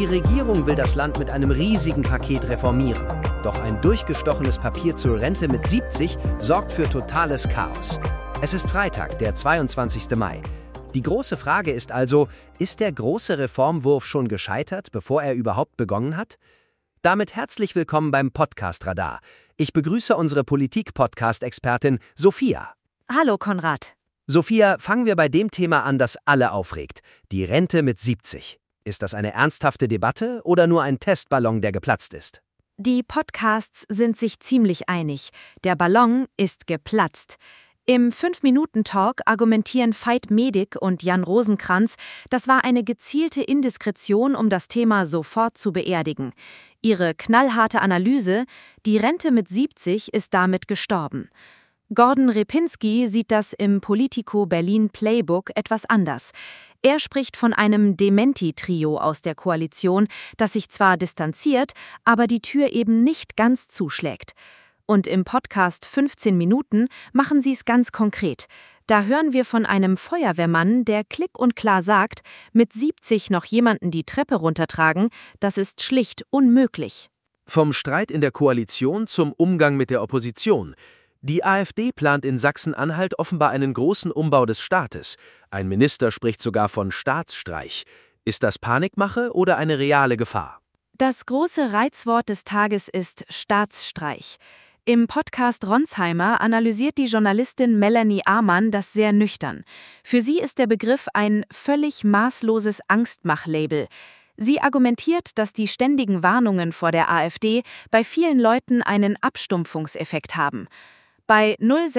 Regierung will das Land mit einem riesigen Paket reformieren. Doch ein durchgestochenes Papier zur Rente mit 70 sorgt für totales Chaos. Es ist Freitag, der 22. Mai. Die große Frage ist also, ist der große Reformwurf schon gescheitert, bevor er überhaupt begonnen hat? Damit herzlich willkommen beim Podcast Radar. Ich begrüße unsere Politik-Podcast-Expertin Sophia. Hallo Konrad. Sophia, fangen wir bei dem Thema an, das alle aufregt. Die Rente mit 70. Ist das eine ernsthafte Debatte oder nur ein Testballon, der geplatzt ist? Die Podcasts sind sich ziemlich einig. Der Ballon ist geplatzt. Im 5-Minuten-Talk argumentieren Veit Medik und Jan Rosenkranz, das war eine gezielte Indiskretion, um das Thema sofort zu beerdigen. Ihre knallharte Analyse, die Rente mit 70 ist damit gestorben. Gordon Repinski sieht das im Politico Berlin Playbook etwas anders. Er spricht von einem Dementi-Trio aus der Koalition, das sich zwar distanziert, aber die Tür eben nicht ganz zuschlägt. Und im Podcast 15 Minuten machen sie es ganz konkret. Da hören wir von einem Feuerwehrmann, der klipp und klar sagt, mit 70 noch jemanden die Treppe runtertragen, das ist schlicht unmöglich. Vom Streit in der Koalition zum Umgang mit der Opposition. Die AfD plant in Sachsen-Anhalt offenbar einen großen Umbau des Staates. Ein Minister spricht sogar von Staatsstreich. Ist das Panikmache oder eine reale Gefahr? Das große Reizwort des Tages ist Staatsstreich. Im Podcast Ronsheimer analysiert die Journalistin Melanie Amann das sehr nüchtern. Für sie ist der Begriff ein völlig maßloses Angstmach-Label. Sie argumentiert, dass die ständigen Warnungen vor der AfD bei vielen Leuten einen Abstumpfungseffekt haben. Bei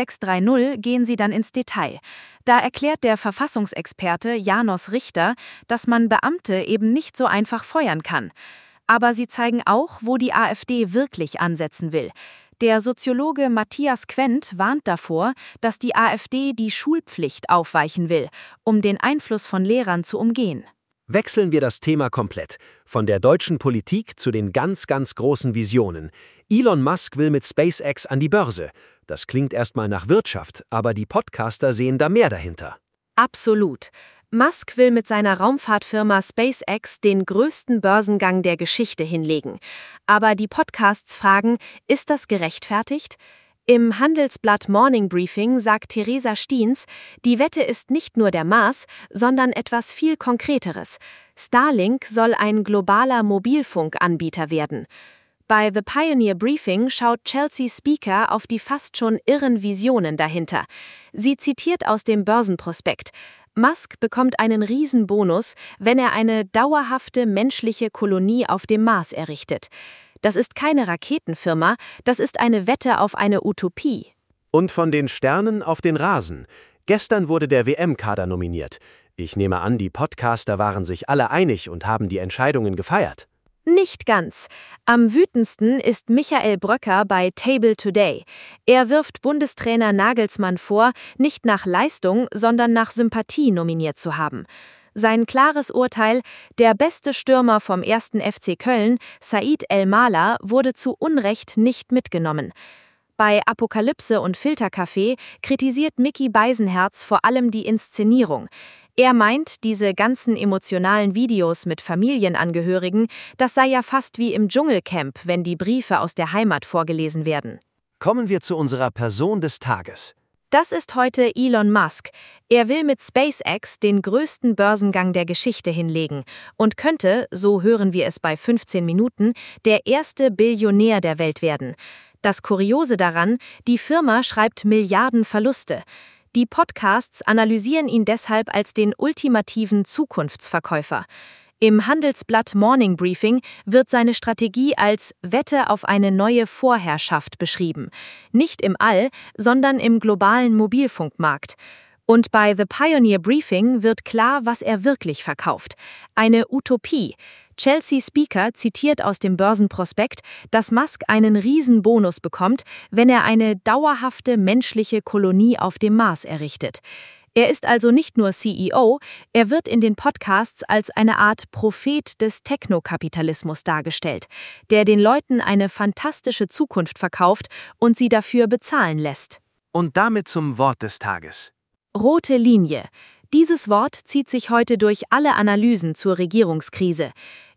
0630 gehen sie dann ins Detail. Da erklärt der Verfassungsexperte Janos Richter, dass man Beamte eben nicht so einfach feuern kann. Aber sie zeigen auch, wo die AfD wirklich ansetzen will. Der Soziologe Matthias Quent warnt davor, dass die AfD die Schulpflicht aufweichen will, um den Einfluss von Lehrern zu umgehen. Wechseln wir das Thema komplett. Von der deutschen Politik zu den ganz großen Visionen. Elon Musk will mit SpaceX an die Börse. Das klingt erstmal nach Wirtschaft, aber die Podcaster sehen da mehr dahinter. Absolut. Musk will mit seiner Raumfahrtfirma SpaceX den größten Börsengang der Geschichte hinlegen. Aber die Podcasts fragen, ist das gerechtfertigt? Im Handelsblatt Morning Briefing sagt Theresa Stiens, die Wette ist nicht nur der Mars, sondern etwas viel Konkreteres. Starlink soll ein globaler Mobilfunkanbieter werden. Bei The Pioneer Briefing schaut Chelsea Speaker auf die fast schon irren Visionen dahinter. Sie zitiert aus dem Börsenprospekt: Musk bekommt einen Riesenbonus, wenn er eine dauerhafte menschliche Kolonie auf dem Mars errichtet. Das ist keine Raketenfirma, das ist eine Wette auf eine Utopie. Und von den Sternen auf den Rasen. Gestern wurde der WM-Kader nominiert. Ich nehme an, die Podcaster waren sich alle einig und haben die Entscheidungen gefeiert. Nicht ganz. Am wütendsten ist Michael Bröcker bei Table Today. Er wirft Bundestrainer Nagelsmann vor, nicht nach Leistung, sondern nach Sympathie nominiert zu haben. Sein klares Urteil: der beste Stürmer vom 1. FC Köln, Said El-Mala, wurde zu Unrecht nicht mitgenommen. Bei Apokalypse und Filterkaffee kritisiert Micky Beisenherz vor allem die Inszenierung. Er meint, diese ganzen emotionalen Videos mit Familienangehörigen, das sei ja fast wie im Dschungelcamp, wenn die Briefe aus der Heimat vorgelesen werden. Kommen wir zu unserer Person des Tages. Das ist heute Elon Musk. Er will mit SpaceX den größten Börsengang der Geschichte hinlegen und könnte, so hören wir es bei 15 Minuten, der erste Billionär der Welt werden. Das Kuriose daran, die Firma schreibt Milliarden Verluste. Die Podcasts analysieren ihn deshalb als den ultimativen Zukunftsverkäufer. Im Handelsblatt Morning Briefing wird seine Strategie als Wette auf eine neue Vorherrschaft beschrieben. Nicht im All, sondern im globalen Mobilfunkmarkt. Und bei The Pioneer Briefing wird klar, was er wirklich verkauft. Eine Utopie. Chelsea Speaker zitiert aus dem Börsenprospekt, dass Musk einen Riesenbonus bekommt, wenn er eine dauerhafte menschliche Kolonie auf dem Mars errichtet. Er ist also nicht nur CEO, er wird in den Podcasts als eine Art Prophet des Technokapitalismus dargestellt, der den Leuten eine fantastische Zukunft verkauft und sie dafür bezahlen lässt. Und damit zum Wort des Tages. Rote Linie. Dieses Wort zieht sich heute durch alle Analysen zur Regierungskrise.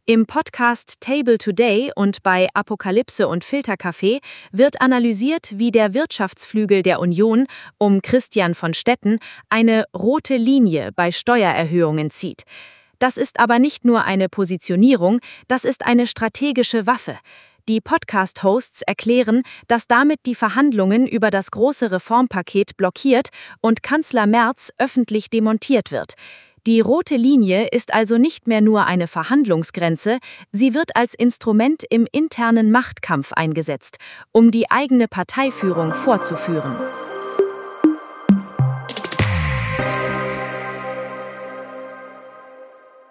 Im Podcast Table Today und bei Apokalypse und Filterkaffee wird analysiert, wie der Wirtschaftsflügel der Union um Christian von Stetten eine rote Linie bei Steuererhöhungen zieht. Das ist aber nicht nur eine Positionierung, das ist eine strategische Waffe. Die Podcast-Hosts erklären, dass damit die Verhandlungen über das große Reformpaket blockiert und Kanzler Merz öffentlich demontiert wird. Die rote Linie ist also nicht mehr nur eine Verhandlungsgrenze, sie wird als Instrument im internen Machtkampf eingesetzt, um die eigene Parteiführung vorzuführen.